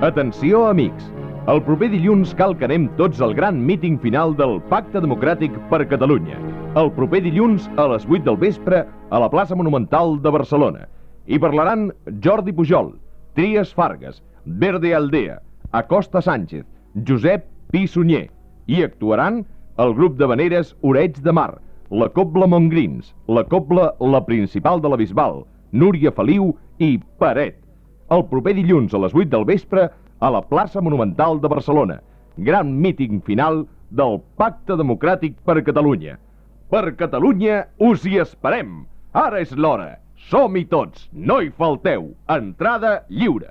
Atenció, amics! El proper dilluns cal que anem tots al gran míting final del Pacte Democràtic per Catalunya. El proper dilluns a les 8 del vespre a la plaça Monumental de Barcelona. Hi parlaran Jordi Pujol, Trias Fargas, Verde Aldea, Acosta Sánchez, Josep Pi Sunyer. I actuaran el grup de veneres Oreig de Mar, la Cobla Montgrins, la Cobla La Principal de la Bisbal, Núria Feliu i Paret. El proper dilluns a les 8 del vespre a la plaça Monumental de Barcelona. Gran míting final del Pacte Democràtic per Catalunya. Per Catalunya us hi esperem! Ara és l'hora! Som-hi tots! No hi falteu! Entrada lliure!